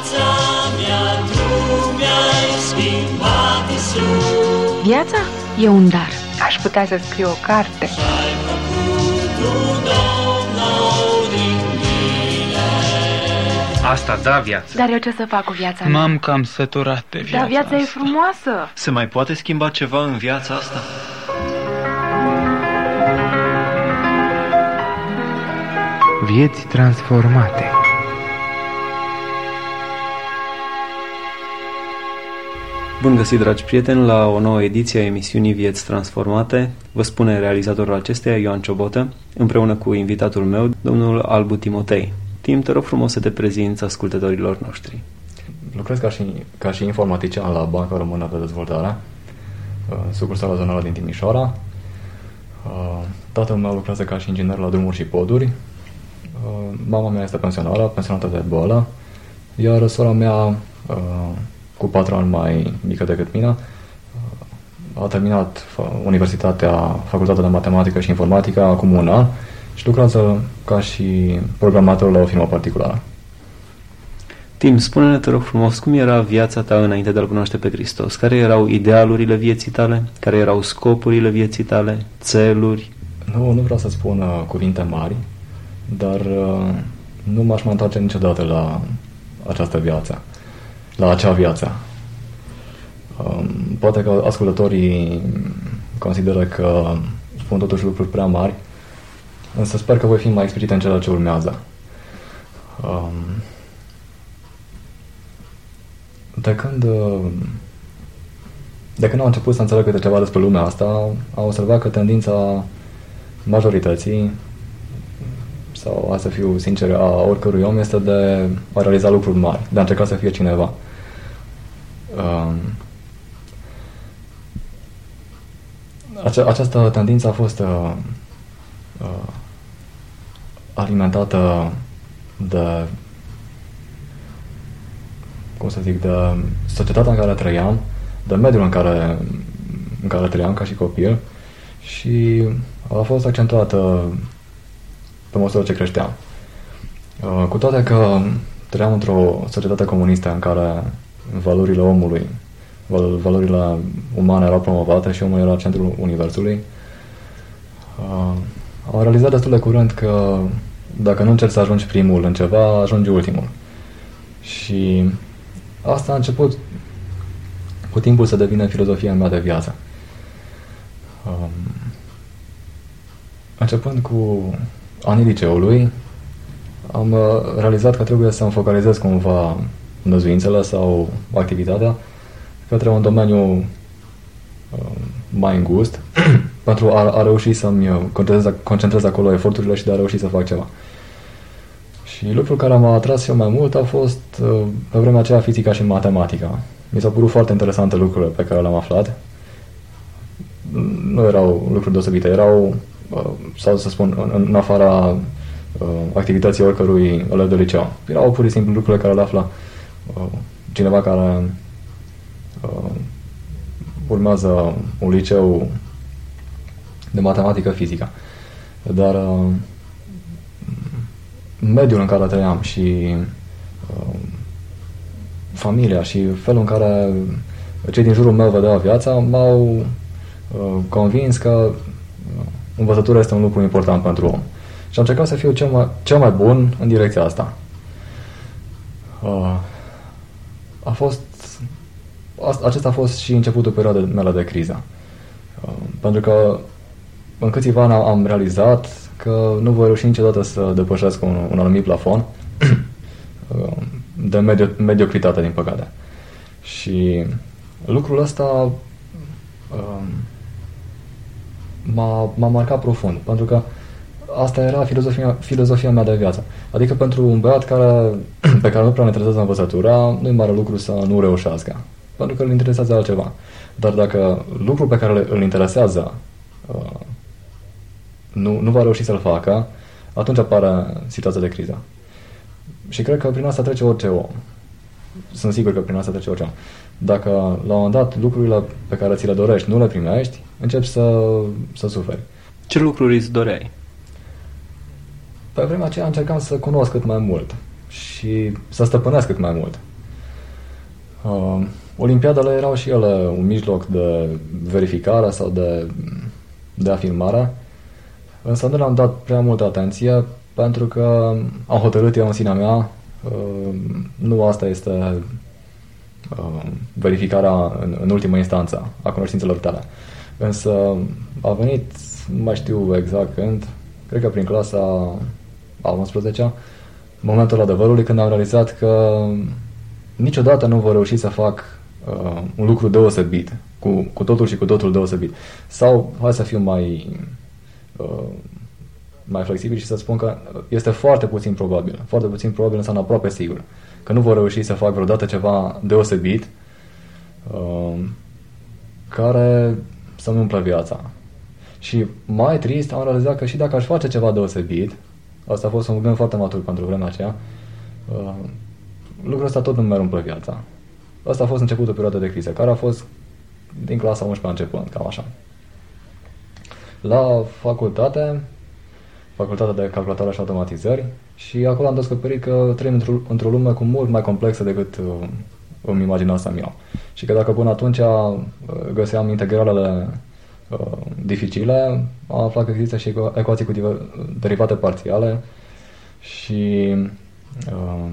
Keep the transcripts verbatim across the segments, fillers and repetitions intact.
Viața mea, tu mi-ai schimbat, Iisus. Viața e un dar. Aș putea să scriu o carte. Și-ai făcut un om nou din mine. Asta da viață. Dar eu ce să fac cu viața mea? M-am cam săturat de viața Dar viața asta. e frumoasă. Se mai poate schimba ceva în viața asta? Vieți transformate. Bun găsit, dragi prieteni, la o nouă ediție a emisiunii Vieți Transformate. Vă spune realizatorul acesteia, Ioan Ciobotă, împreună cu invitatul meu, domnul Albu Timotei. Tim, te rog frumos să te prezinți ascultătorilor noștri. Lucrez ca și, ca și informatician la Banca Română de Dezvoltare, sucursală zonală din Timișoara. Tatăl meu lucrează ca și inginer la drumuri și poduri. Mama mea este pensionară, pensionată de boală, iar sora mea, cu patru ani mai mică decât mine, a terminat universitatea, facultatea de matematică și informatică acum un an și lucrează ca și programator la o firmă particulară. Tim, spune-ne, te rog frumos, cum era viața ta înainte de a-L cunoaște pe Hristos? Care erau idealurile vieții tale? Care erau scopurile vieții tale? Țeluri? Nu, nu vreau să spun uh, cuvinte mari, dar uh, nu m-aș mai întoarce niciodată la această viață, la acea viață. Um, poate că ascultătorii consideră că spun totuși lucruri prea mari, însă sper că voi fi mai explicit în ceea ce urmează. Um, de când uh, de când am început să înțeleg câte ceva despre lumea asta, am observat că tendința majorității, sau a să fiu sincer, a oricărui om, este de a realiza lucruri mari, de a încerca să fie cineva. Um, ace- această tendință a fost uh, uh, alimentată de, cum să zic, de societatea în care trăiam, de mediul în care, în care trăiam ca și copil și a fost accentuată pe măsură ce creșteam. Cu toate că trăiam într-o societate comunistă în care valorile omului, valorile umane erau promovate și omul era centrul universului, am realizat destul de curând că dacă nu încerci să ajungi primul în ceva, ajungi ultimul. Și asta a început cu timpul să devină filozofia mea de viață. Um, începând cu anii liceului, am realizat că trebuie să-mi focalizez cumva năzuințele sau activitatea către un domeniu um, mai îngust pentru a, a reuși să-mi concentrez, concentrez acolo eforturile și de a reuși să fac ceva. Și lucrul care m-a atras eu mai mult a fost pe vremea aceea fizica și matematica. Mi s-au părut foarte interesante lucrurile pe care le-am aflat. Nu erau lucruri deosebite, erau, sau să spun, în, în afara activității oricărui elev de liceu. Erau pur și simplu lucrurile care le află cineva care urmează un liceu de matematică fizică. Dar mediul în care trăiam și uh, familia și felul în care cei din jurul meu vedeau viața m-au uh, convins că uh, învățătura este un lucru important pentru om. Și am încercat să fiu cel mai, cel mai bun în direcția asta. Uh, a fost, a, acesta a fost și începutul perioadei mele de criză. Uh, pentru că în câțiva ani am realizat că nu voi reuși niciodată să depășesc un, un anumit plafon de medio, mediocritate, din păcate. Și lucrul ăsta um, m-a, m-a marcat profund, pentru că asta era filozofia, filozofia mea de viață. Adică pentru un băiat care, pe care nu prea ne interesează învățătura, nu e mare lucru să nu reușească, pentru că îl interesează altceva. Dar dacă lucrul pe care îl interesează uh, Nu, nu va reuși să-l facă, atunci apare situația de criză. Și cred că prin asta trece orice om. Sunt sigur că prin asta trece orice om. Dacă la un moment dat lucrurile pe care ți le dorești nu le primești, începi să, să suferi. Ce lucruri îți doreai? Pe vremea aceea încercam să cunosc cât mai mult și să stăpânesc cât mai mult. Uh, Olimpiadele erau și ele un mijloc de verificare sau de, de afirmare, însă nu le-am dat prea multă atenție pentru că am hotărât eu în sinea mea, uh, nu asta este uh, verificarea în, în ultimă instanță a cunoștințelor tale. Însă a venit, nu mai știu exact când, cred că prin clasa a unsprezecea, momentul adevărului când am realizat că niciodată nu vor reuși să fac uh, un lucru deosebit, cu, cu totul și cu totul deosebit. Sau, hai să fiu mai, uh, mai flexibil și să spun că este foarte puțin probabil, foarte puțin probabil înseamnă aproape sigur, că nu vor reuși să fac vreodată ceva deosebit uh, care să-mi umplă viața. Și mai trist, am realizat că și dacă aș face ceva deosebit, asta a fost un gând foarte matur pentru vremea aceea, uh, lucrul ăsta tot nu mi-ar umple viața. Asta a fost începutul perioadei de criză, care a fost din clasa a unsprezecea începând, cam așa. La facultate, facultatea de calculatoare și automatizări, și acolo am descoperit că trăim într-o, într-o lume cu mult mai complexă decât uh, îmi imaginasem eu. Și că dacă până atunci uh, găseam integralele uh, dificile, am aflat că există și ecuații cu diver- derivate parțiale și uh,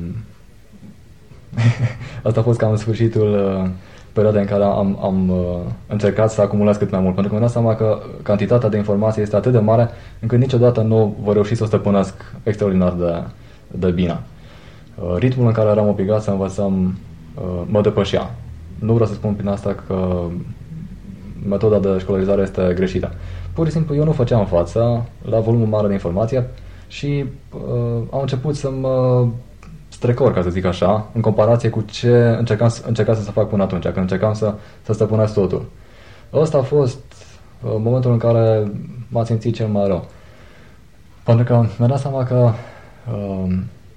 asta a fost cam sfârșitul uh, perioadei în care am, am uh, încercat să acumulez cât mai mult, pentru că mi-am dat seama că cantitatea de informație este atât de mare încât niciodată nu voi reuși să o stăpânesc extraordinar de, de bine. Uh, ritmul în care eram obligat să învățăm uh, mă depășea. Nu vreau să spun prin asta că metoda de școlarizare este greșită. Pur și simplu eu nu făceam față la volumul mare de informație și uh, am început să mă strecor, ca să zic așa, în comparație cu ce încercam, încercam să fac până atunci, când încercam să, să stăpânesc totul. Ăsta a fost uh, momentul în care m-am simțit cel mai rău. Pentru că mi-am dat seama că uh,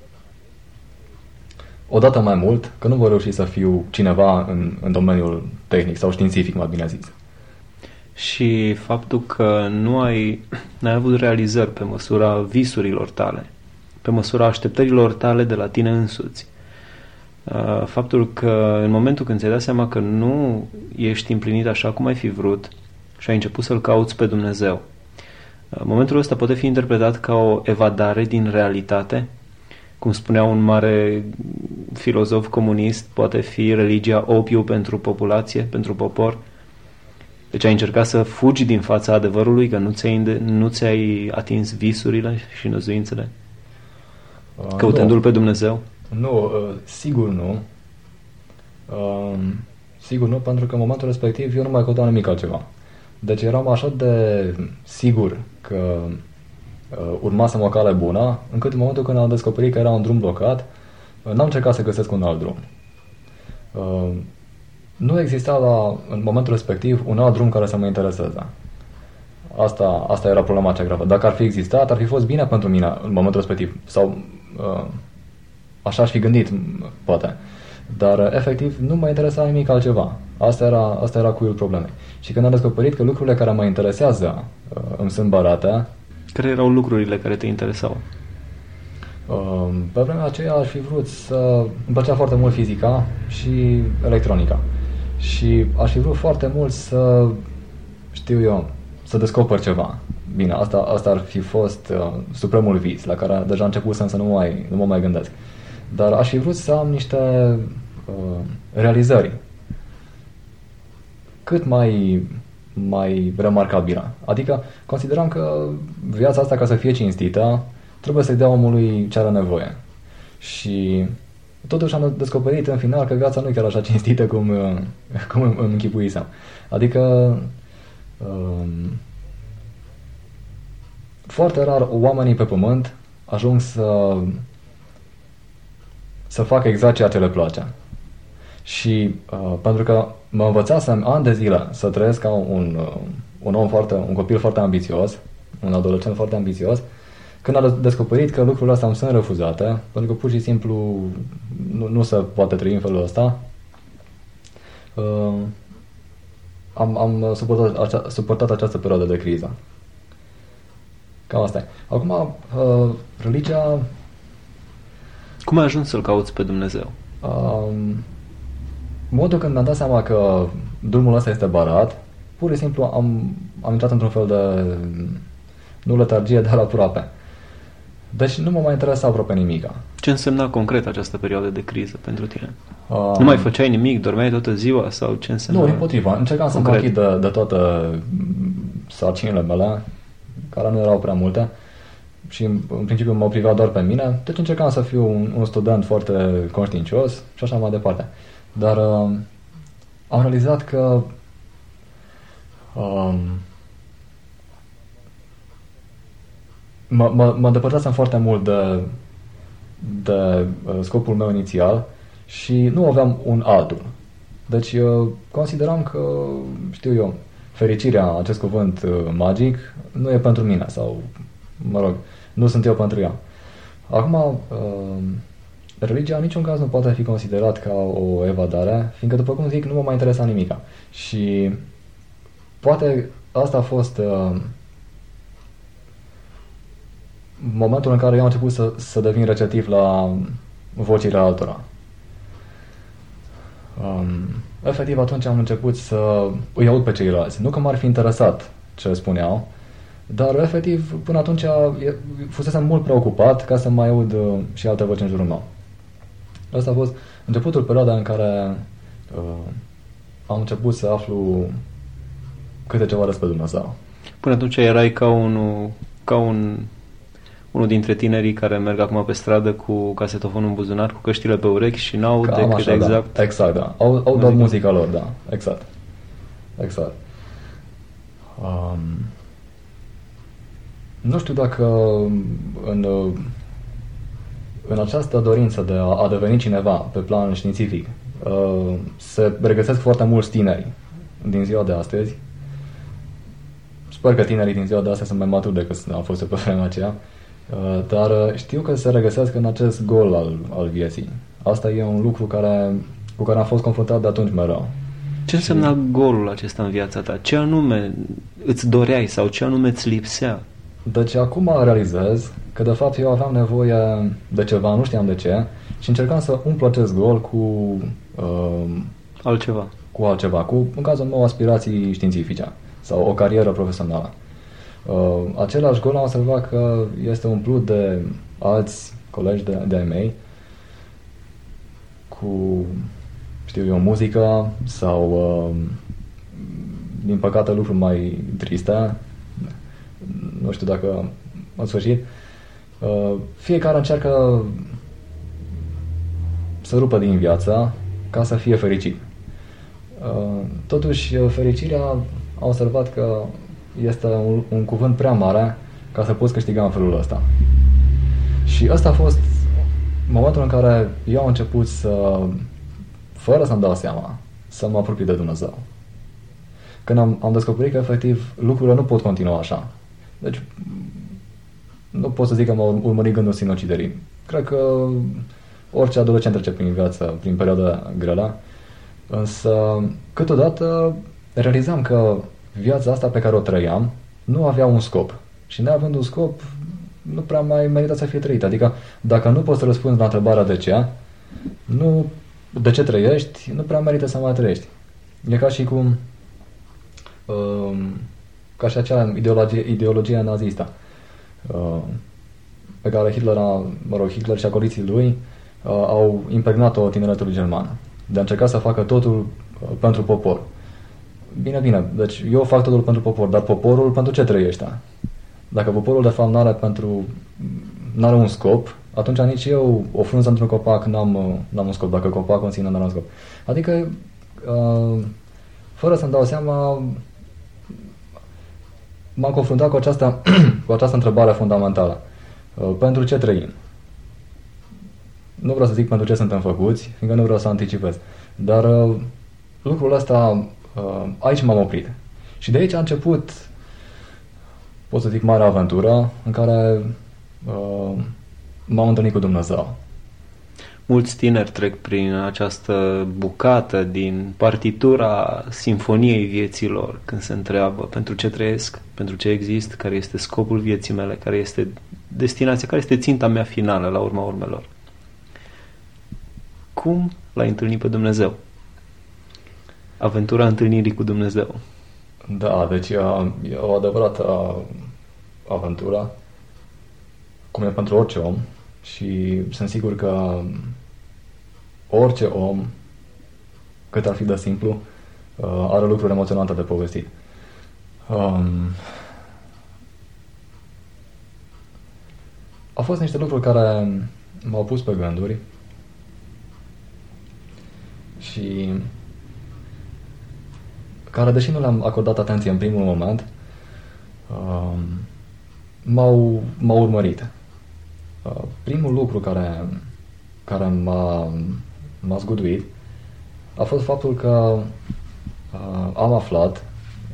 odată mai mult, că nu voi reuși să fiu cineva în, în domeniul tehnic sau științific, mai bine zis. Și faptul că nu ai, n-ai avut realizări pe măsura visurilor tale, pe măsura așteptărilor tale de la tine însuți. Faptul că în momentul când ți-ai dat seama că nu ești împlinit așa cum ai fi vrut și ai început să-L cauți pe Dumnezeu, momentul ăsta poate fi interpretat ca o evadare din realitate. Cum spunea un mare filozof comunist, poate fi religia opiu pentru populație, pentru popor. Deci ai încercat să fugi din fața adevărului, că nu ți-ai, nu ți-ai atins visurile și năzuințele? Uh, Căutându-L pe Dumnezeu? Nu, uh, sigur nu. Uh, sigur nu, pentru că în momentul respectiv eu nu mai căutam nimic altceva. Deci eram așa de sigur că uh, urmasem o cale bună, încât în momentul când am descoperit că era un drum blocat, uh, n-am încercat să găsesc un alt drum. Uh, nu exista la, în momentul respectiv un alt drum care să mă intereseze. Asta, asta era problema cea gravă. Dacă ar fi existat, ar fi fost bine pentru mine în momentul respectiv. Sau uh, așa aș fi gândit, poate. Dar, efectiv, nu mă interesa nimic altceva. Asta era, asta era cuiul problemei. Și când am descoperit că lucrurile care mă interesează uh, îmi sunt barate... Care erau lucrurile care te interesau? Uh, pe vremea aceea aș fi vrut să... Îmi plăcea foarte mult fizica și electronica. Și aș fi vrut foarte mult să... Știu eu... să descoper ceva. Bine, asta, asta ar fi fost uh, supremul vis, la care deja începusem să nu, mai, nu mă mai gândesc. Dar aș fi vrut să am niște uh, realizări cât mai, mai remarcabile. Adică consideram că viața asta, ca să fie cinstită, trebuie să-i dea omului ce are nevoie. Și totuși am descoperit în final că viața nu e chiar așa cinstită cum, uh, cum îmi închipuisem. Adică uh, foarte rar oamenii pe pământ ajung să să facă exact ceea ce le place. Și uh, pentru că mă învățasem ani de zile să trăiesc ca un, uh, un om foarte, un copil foarte ambițios, un adolescent foarte ambițios, când am descoperit că lucrurile astea îmi sunt refuzate, pentru că pur și simplu nu, nu se poate trăi în felul ăsta, uh, am, am suportat, acea, suportat această perioadă de criză. Cam asta e. Acum, uh, religia... Cum ai ajuns să-L cauți pe Dumnezeu? Um, modul când mi-am dat seama că drumul ăsta este barat, pur și simplu am, am intrat într-un fel de, nu letargie, dar aproape. Deci nu mă mai interesa aproape nimica. Ce însemna concret această perioadă de criză pentru tine? Uh, nu mai făceai nimic? Dormeai toată ziua? Sau ce însemna? Nu, împotriva. Încercam să mă achit de, de toate sarcinile mele, care nu erau prea multe, și în, în principiu mă privea doar pe mine, deci încercam să fiu un, un student foarte conștiincios și așa mai departe. Dar uh, am realizat că um, mă, mă, mă îndepărtasem foarte mult de, de uh, scopul meu inițial și nu aveam un altul. Deci uh, consideram că, știu eu, fericirea, acest cuvânt uh, magic, nu e pentru mine sau, mă rog, nu sunt eu pentru ea. Acum, uh, religia în niciun caz nu poate fi considerat ca o evadare, fiindcă, după cum zic, nu mă mai interesa nimica. Și poate asta a fost uh, momentul în care eu am început să, să devin receptiv la vocile altora. Um, efectiv, atunci am început să îi aud pe ceilalți. Nu că m-ar fi interesat ce spuneau, dar, efectiv, până atunci fusesem mult preocupat ca să mai aud uh, și alte voci în jurul meu. Asta a fost începutul perioada în care uh, am început să aflu câte ceva despre Dumnezeu. Până atunci erai ca, unul, ca un, unul dintre tinerii care merg acum pe stradă cu casetofonul în buzunar, cu căștile pe urechi și n-au Cam decât așa, exact... Da. Exact, da. Au, au doar muzica lor, da. Exact. Exact. Um, nu știu dacă în, în această dorință de a, a deveni cineva pe plan științific uh, se regăsesc foarte mulți tineri din ziua de astăzi. Sper că tinerii din ziua de astăzi sunt mai maturi decât am fost pe vremea aceea, uh, dar știu că se regăsesc în acest gol al, al vieții. Asta e un lucru care, cu care am fost confruntat de atunci mereu. Ce însemna golul acesta în viața ta? Ce anume îți doreai sau ce anume îți lipsea? Deci acum realizez că de fapt eu aveam nevoie de ceva, nu știam de ce, și încercam să umplu acest gol cu uh, altceva. Cu altceva, cu, în cazul meu, aspirații științifice sau o carieră profesională. Uh, același gol am observat că este umplut de alți colegi de, de ai mei cu, știu eu, muzică sau, uh, din păcate, lucruri mai triste. Nu știu dacă în sfârșit. Uh, fiecare încearcă să rupă din viață ca să fie fericit. Uh, totuși, fericirea am observat că este un, un cuvânt prea mare ca să poți câștiga în felul ăsta. Și ăsta a fost momentul în care eu am început să, fără să-mi dau seama, să mă apropii de Dumnezeu. Când am, am descoperit că, efectiv, lucrurile nu pot continua așa. Deci, nu pot să zic că m-a urmărit gândul sinuciderii. Cred că orice adolescent trece prin viață, prin perioada grele, însă, câteodată, realizam că viața asta pe care o trăiam nu avea un scop. Și neavând un scop, nu prea mai merită să fie trăit. Adică, dacă nu poți să răspunzi la întrebarea de ce, nu, de ce trăiești, nu prea merită să mai trăiești. E ca și cum... Um, ca și acea ideologie, ideologia nazistă uh, pe care Hitler, a, mă rog, Hitler și acoliții lui uh, au impregnat-o tineretului german, de a încerca să facă totul uh, pentru popor. Bine, bine, deci eu fac totul pentru popor, dar poporul pentru ce trăiește? Dacă poporul de fapt n-are, pentru, n-are un scop, atunci nici eu, o frunză într-un copac, n-am, n-am un scop, dacă copacul în sine n-are un scop. Adică, uh, fără să-mi dau seama, m-am confruntat cu această, cu această întrebare fundamentală. Uh, pentru ce trăim? Nu vreau să zic pentru ce suntem făcuți, fiindcă nu vreau să anticipez. Dar uh, lucrul ăsta, uh, aici m-am oprit. Și de aici a început, pot să zic, marea aventură în care uh, m-am întâlnit cu Dumnezeu. Mulți tineri trec prin această bucată din partitura simfoniei vieților când se întreabă pentru ce trăiesc, pentru ce exist, care este scopul vieții mele, care este destinația, care este ținta mea finală la urma urmelor. Cum l-ai întâlnit pe Dumnezeu? aventura întâlnirii cu Dumnezeu. Da, deci e, e o adevărată aventură, cum e pentru orice om, și sunt sigur că orice om, cât ar fi de simplu, are lucruri emoționante de povestit. Um, au fost niște lucruri care m-au pus pe gânduri și care, deși nu le-am acordat atenție în primul moment, um, m-au, m-au urmărit. Uh, primul lucru care, care m-a, m-a zguduit a fost faptul că uh, am aflat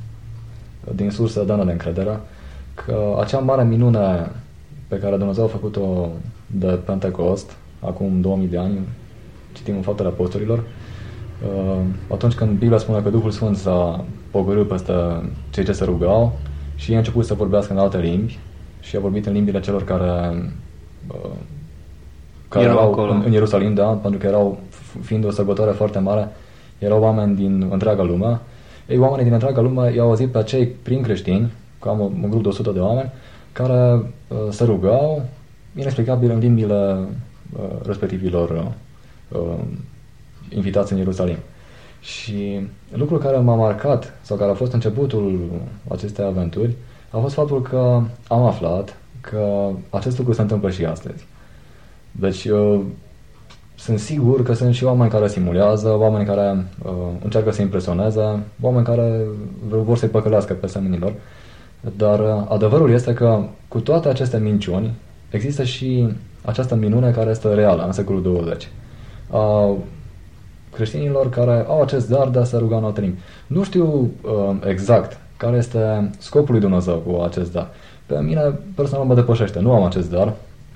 din surse demne de încredere că acea mare minune pe care Dumnezeu a făcut-o de Pentecost, acum două mii de ani, citim în Faptele Apostolilor, uh, atunci când Biblia spune că Duhul Sfânt s-a pogorât peste cei ce se rugau și ei a început să vorbească în alte limbi și a vorbit în limbile celor care, uh, care erau, erau acolo în, în Ierusalim, da, pentru că erau, fiind o sărbătoare foarte mare, erau oameni din întreaga lume. Ei, oamenii din întreaga lume i-au auzit pe cei prin creștini, cam un, un grup de o sută de oameni, care uh, se rugau inexplicabil în limbile uh, respectivilor uh, invitați în Ierusalim. Și lucrul care m-a marcat, sau care a fost începutul acestei aventuri, a fost faptul că am aflat că acest lucru se întâmplă și astăzi. Deci uh, sunt sigur că sunt și oameni care simulează, oameni care uh, încearcă să impresioneze, oameni care vor să-i păcălească pe semenilor. Dar uh, adevărul este că cu toate aceste minciuni există și această minune care este reală în secolul douăzeci. A creștinilor care au acest dar de a se ruga în alte limbi. Nu știu uh, exact care este scopul lui Dumnezeu cu acest dar. Pe mine personal mă depășește. Nu am acest dar.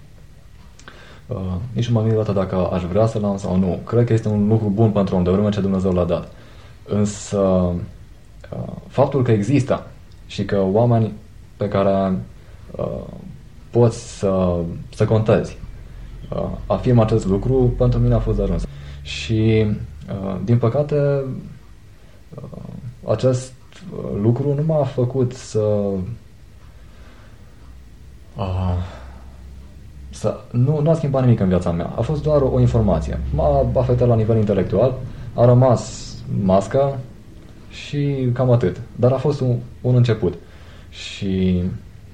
Uh, nici nu m-am gândit dacă aș vrea să-l am sau nu. Cred că este un lucru bun pentru om, de vreme ce Dumnezeu l-a dat. Însă uh, faptul că există și că oameni pe care uh, poți să, să contezi uh, afirmă acest lucru, pentru mine a fost de ajuns. Și uh, din păcate uh, acest lucru nu m-a făcut să uh, să nu, nu a schimbat nimic în viața mea. A fost doar o informație. M-a afectat la nivel intelectual, a rămas masca și cam atât. Dar a fost un, un început. Și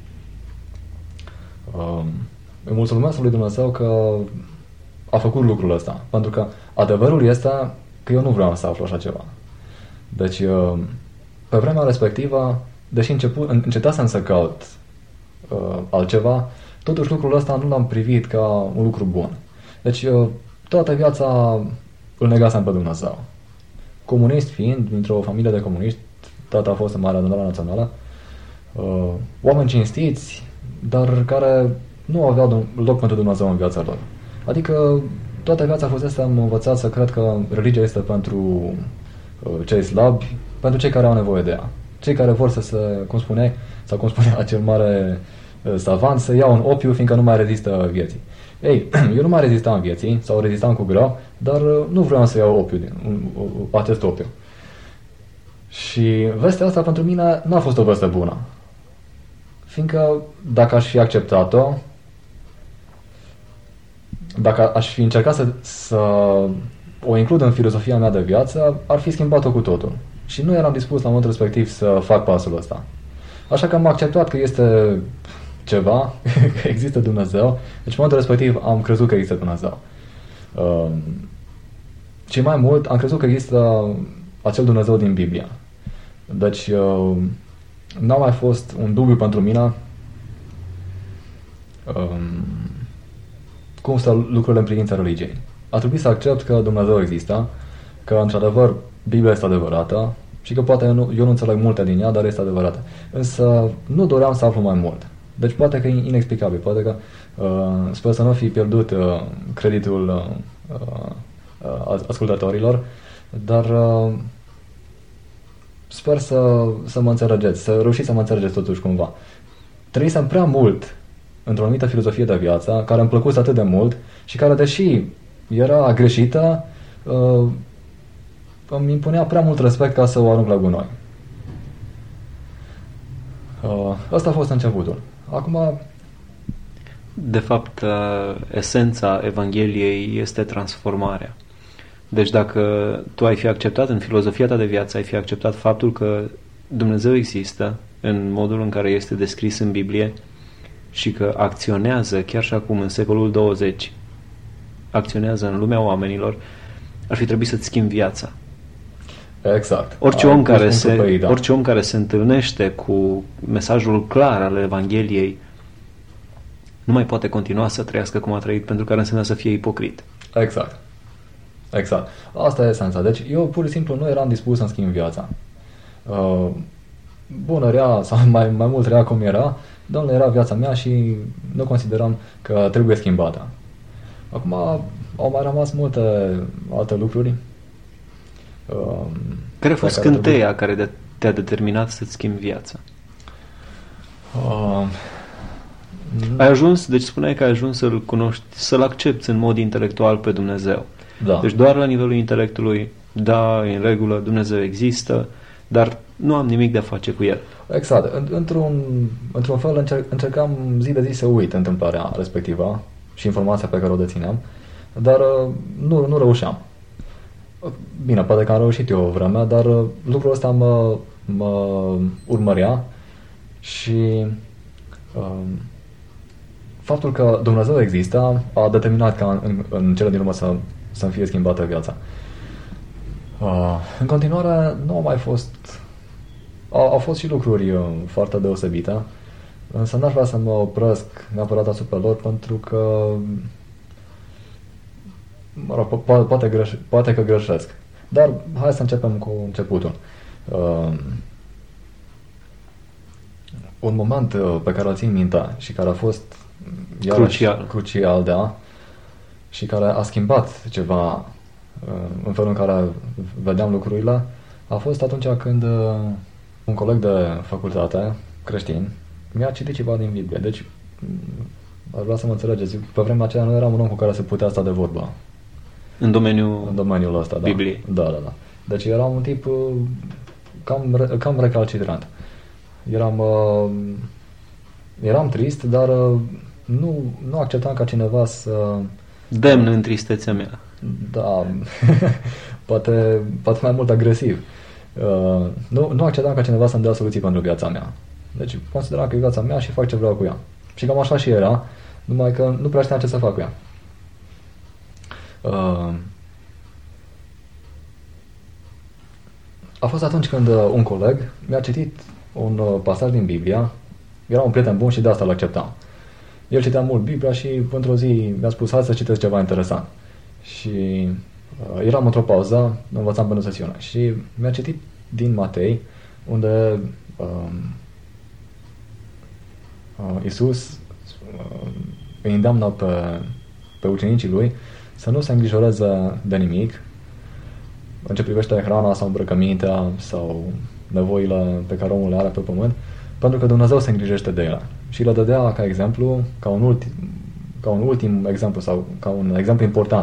uh, îi mulțumesc lui Dumnezeu că a făcut lucrul ăsta. Pentru că adevărul este că eu nu vreau să aflu așa ceva. Deci uh, pe vremea respectivă, deși început, încetasem să caut uh, altceva, totuși lucrul ăsta nu l-am privit ca un lucru bun. Deci uh, toată viața îl negasem pe Dumnezeu. Comunist fiind, dintr-o familie de comuniști, tata a fost în Marea Adunare Națională, uh, oameni cinstiți, dar care nu aveau loc pentru Dumnezeu în viața lor. Adică toată viața fusese am învățat să cred că religia este pentru uh, cei slabi, pentru cei care au nevoie de ea. Cei care vor să se, cum spuneai, sau cum spunea acel mare uh, savant, să iau un opiu fiindcă nu mai rezistă vieții. Ei, eu nu mai rezistam vieții, sau rezistam cu greu, dar uh, nu vreau să iau opiu din, un, uh, acest opiu. Și vestea asta pentru mine n-a fost o veste bună. Fiindcă dacă aș fi acceptat-o, dacă aș fi încercat să, să o includ în filozofia mea de viață, ar fi schimbat-o cu totul. Și nu eram dispus la momentul respectiv să fac pasul ăsta. Așa că am acceptat că este ceva, că există Dumnezeu. Deci în momentul respectiv am crezut că există Dumnezeu. Uh, și mai mult am crezut că există acel Dumnezeu din Biblia. Deci uh, n-a mai fost un dubiu pentru mine uh, cum stau lucrurile în privința religiei. A trebuit să accept că Dumnezeu există, că într-adevăr Biblia este adevărată și că poate eu nu, eu nu înțeleg multe din ea, dar este adevărată. Însă nu doream să aflu mai mult. Deci poate că e inexplicabil, poate că uh, sper să nu fi pierdut uh, creditul uh, uh, ascultătorilor, dar uh, sper să, să mă înțelegeți, să reușiți să mă înțelegeți totuși cumva. Trăisem prea mult într-o anumită filozofie de viață, care îmi plăcuse atât de mult și care, deși era greșită, uh, îmi impunea prea mult respect ca să o arunc la gunoi. Uh, Asta a fost începutul. Acum, De fapt, esența Evangheliei este transformarea. Deci dacă tu ai fi acceptat în filozofia ta de viață, ai fi acceptat faptul că Dumnezeu există în modul în care este descris în Biblie și că acționează chiar și acum în secolul douăzeci, acționează în lumea oamenilor, ar fi trebuit să-ți schimbi viața. exact. Orice Ai om, care pus punctul se, pe i, da. orice om care se întâlnește cu mesajul clar al Evangheliei nu mai poate continua să trăiască cum a trăit, pentru că ar însemna să fie ipocrit. Exact. Exact. Asta e esența. Deci eu pur și simplu nu eram dispus să-mi schimb viața. Uh, bună, rea, sau mai, mai mult rea cum era, Domnule, era viața mea și nu consideram că trebuie schimbată. Acum au mai rămas multe alte lucruri. Uh, Care a fost pe care scânteia care de, te-a determinat să-ți schimbi viața? Uh, Ai ajuns, deci spuneai că ai ajuns să-L cunoști, să-L accepți în mod intelectual pe Dumnezeu. da. Deci doar la nivelul intelectului, da, în regulă, Dumnezeu există, dar nu am nimic de a face cu El. Exact. În, într-un, într-un fel încerc, încercam zi de zi să uit întâmplarea respectivă și informația pe care o dețineam, dar nu, nu reușeam. Bine, poate că am reușit eu o vreme, dar lucrul ăsta mă, mă urmărea și um, faptul că Dumnezeu există a determinat ca în, în cele din urmă să, să-mi fie schimbată viața. Uh, în continuare, nu au mai fost... Au, au fost și lucruri uh, foarte deosebite, însă n-aș vrea să mă opresc neapărat asupra lor, pentru că mă rog, po- po- poate, greș- poate că greșesc. Dar hai să începem cu începutul. Uh, un moment uh, pe care îl țin minte și care a fost iarăși Crucial. crucial, da, și care a schimbat ceva uh, în felul în care vedeam lucrurile, a fost atunci când uh, un coleg de facultate creștin mi-a citit ceva din Biblie. Deci, aș vrea să mă înțelegeți, pe vremea aceea nu eram un om cu care se putea sta de vorbă În domeniul, în domeniul ăsta, da. Bibliei. Da, da, da. Deci era un tip uh, cam, re- cam recalcitrant. Eram, uh, eram trist, dar uh, nu, nu acceptam ca cineva să... demn în tristețea mea. Da, poate, poate mai mult agresiv. Uh, nu, nu acceptam ca cineva să-mi dea soluții pentru viața mea. Deci consideram că e viața mea și fac ce vreau cu ea. Și cam așa și era, numai că nu prea știam ce să fac cu ea. Uh, a fost atunci când uh, un coleg mi-a citit un uh, pasaj din Biblia. Era un prieten bun și de asta îl acceptam. El citea mult Biblia și într-o zi mi-a spus: hai să citesc ceva interesant. Și uh, eram într-o pauză, învățam pentru sesiune și mi-a citit din Matei, unde uh, uh, Iisus uh, îi îndeamnă pe, pe ucenicii lui să nu se îngrijoreze de nimic în ce privește hrana sau îmbrăcămintea sau nevoile pe care omul le are pe pământ, pentru că Dumnezeu se îngrijește de ele. Și le dădea ca exemplu, ca un ultim, ca un ultim exemplu sau ca un exemplu important,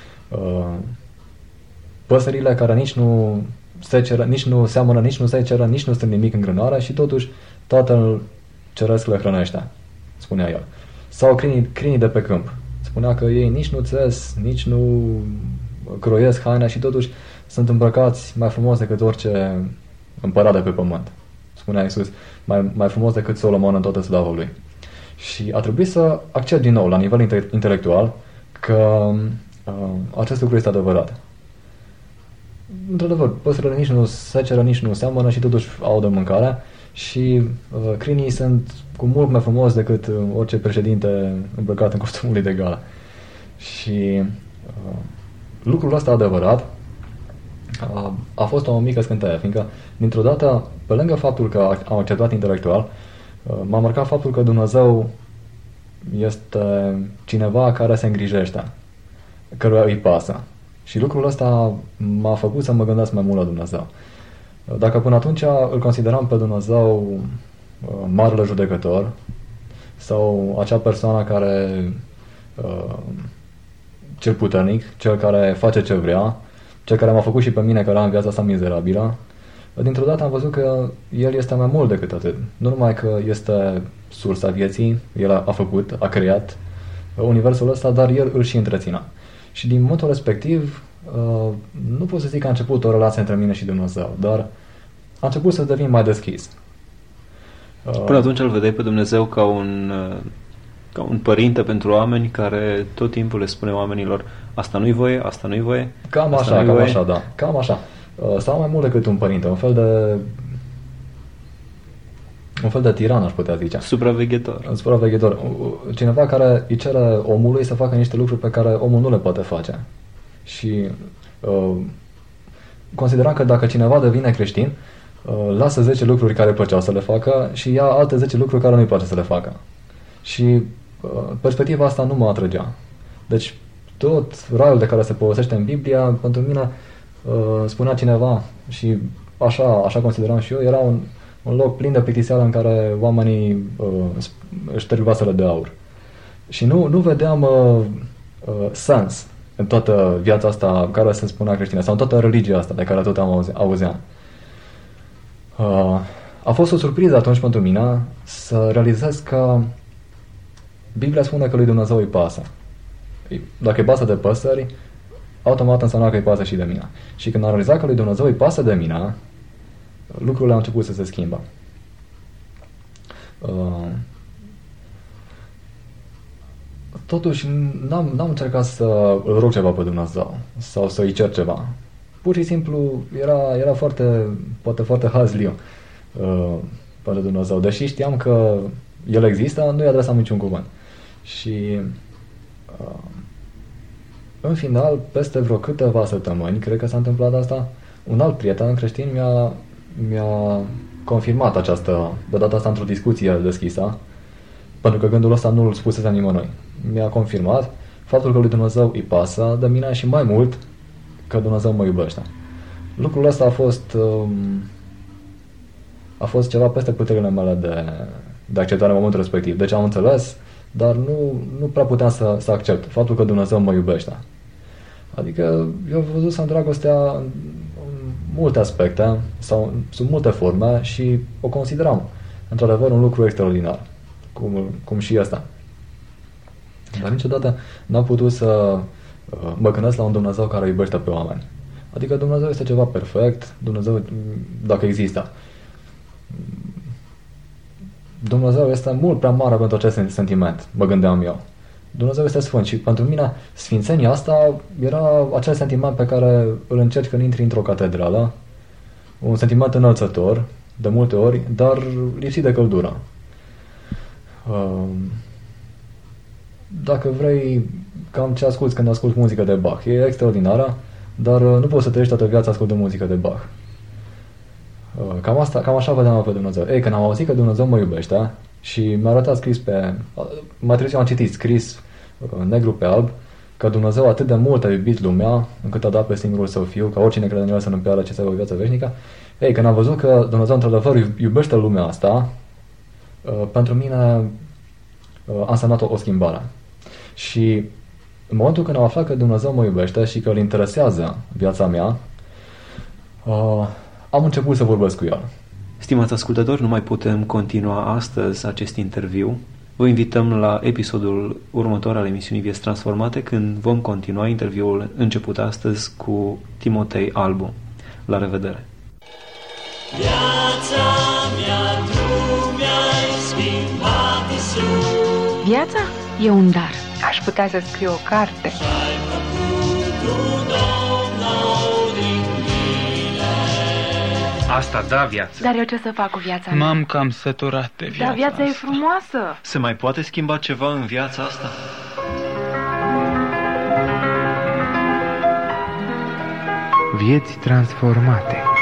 păsările care nici nu seceră, nici nu seamănă, nici nu seceră, nici nu strâng nimic în grânare și totuși Tatăl Ceresc le hrănește, spunea el. Sau crinii, crinii de pe câmp. Spunea că ei nici nu țes, nici nu croiesc haine și totuși sunt îmbrăcați mai frumos decât orice împărat de pe pământ. Spunea Iisus, mai, mai frumos decât Solomon în toată slava lui. Și a trebuit să accept din nou la nivel inte- intelectual că uh, acest lucru este adevărat. Într-adevăr, păsările nici nu seceră, nici nu seamănă și totuși au de mâncare și uh, crinii sunt cu mult mai frumos decât uh, orice președinte îmbrăcat în costumul de gală. Și uh, lucrul ăsta adevărat a, a fost o mică scânteie, fiindcă dintr-o dată, pe lângă faptul că am acceptat intelectual, m-a marcat faptul că Dumnezeu este cineva care se îngrijește, căruia îi pasă. Și lucrul ăsta m-a făcut să mă gândesc mai mult la Dumnezeu. Dacă până atunci îl consideram pe Dumnezeu marele judecător sau acea persoană care cel puternic, cel care face ce vrea, cel care m-a făcut și pe mine că eram în viața asta mizerabilă, dintr-o dată am văzut că El este mai mult decât atât. Nu numai că este sursa vieții, El a, a făcut, a creat universul ăsta, dar El îl și întreținea. Și din momentul respectiv, uh, nu pot să zic că a început o relație între mine și Dumnezeu, dar a început să devin mai deschis. Uh, Până atunci îl vedeai pe Dumnezeu ca un, uh, ca un părinte pentru oameni care tot timpul le spune oamenilor asta nu-i voie, asta nu-i voie. Cam asta așa, cam voie. așa, da. Cam așa. Uh, sau mai mult decât un părinte, un fel de un fel de tiran, aș putea zice. Supraveghetor. Supraveghetor. Cineva care îi cere omului să facă niște lucruri pe care omul nu le poate face. Și uh, consideram că dacă cineva devine creștin, uh, lasă zece lucruri care îi plăceau să le facă și ia alte zece lucruri care nu îi place să le facă. Și uh, perspectiva asta nu mă atrăgea. Deci tot raiul de care se povestește în Biblia, pentru mine, uh, spunea cineva, și așa, așa consideram și eu, era un un loc plin de plictiseală în care oamenii uh, își șterg vasele de aur. Și nu, nu vedeam uh, uh, sens în toată viața asta care se spunea creștină, sau în toată religia asta de care tot am auzi, auzeam. Uh, a fost o surpriză atunci pentru mine să realizez că Biblia spune că lui Dumnezeu îi pasă. Dacă îi pasă de păsări, automat înseamnă că îi pasă și de mine. Și când am realizat că lui Dumnezeu îi pasă de mine, lucrurile au început să se schimbă. Uh, totuși, n-am, n-am încercat să îl rog ceva pe Dumnezeu sau să-i cer ceva. Pur și simplu era, era foarte, poate foarte hazliu uh, pentru Dumnezeu. Deși știam că El există, nu i-a adresat niciun cuvânt. Și uh, în final, peste vreo câteva săptămâni, cred că s-a întâmplat asta, un alt prieten creștin mi-a mi-a confirmat această, de data asta într-o discuție deschisă, pentru că gândul ăsta nu îl spusese nimănui. Mi-a confirmat faptul că lui Dumnezeu îi pasă de mine și mai mult că Dumnezeu mă iubește. Lucrul ăsta a fost um, a fost ceva peste puterile mele de, de acceptare în momentul respectiv. Deci am înțeles, dar nu, nu prea puteam să, să accept faptul că Dumnezeu mă iubește. Adică eu văzusem dragostea în multe aspecte sau sub multe forme și o consideram într-adevăr un lucru extraordinar, cum, cum și ăsta. Dar niciodată n-am putut să mă gândesc la un Dumnezeu care iubește pe oameni. Adică Dumnezeu este ceva perfect, Dumnezeu, dacă există. Dumnezeu este mult prea mare pentru acest sentiment, mă gândeam eu. Dumnezeu este sfânt și pentru mine sfințenia asta era acel sentiment pe care îl încerci când intri într-o catedrală, un sentiment înălțător, de multe ori, dar lipsit de căldură. Dacă vrei, cam ce asculți când asculti muzică de Bach, e extraordinară, dar nu poți să trăiești toată viața ascultând muzică de Bach. Cam, asta, cam așa vedeam pe Dumnezeu. Ei, când am auzit că Dumnezeu mă iubește și mi-a arătat scris pe... Mai târziu am citit scris negru pe alb că Dumnezeu atât de mult a iubit lumea încât a dat pe singurul Său Fiu, ca oricine crede în El să nu piară, ci să aibă o viață veșnică. Ei, când am văzut că Dumnezeu într-adevăr iubește lumea asta, pentru mine a însemnat o, o schimbare. Și în momentul când am aflat că Dumnezeu mă iubește și că îl interesează viața mea, am început să vorbesc cu El. Stimați ascultători, nu mai putem continua astăzi acest interviu. Vă invităm la episodul următor al emisiunii Vieți Transformate, când vom continua interviul început astăzi cu Timotei Albu. La revedere! Viața mea, tu mi-ai schimbat, Iisus. Viața e un dar. Aș putea să scriu o carte. Și-ai făcut tu, Domnul, din mine. Asta da viață. Dar eu ce să fac cu viața mea? M-am cam săturat de viața Dar viața e asta. frumoasă. Se mai poate schimba ceva în viața asta? Vieți transformate.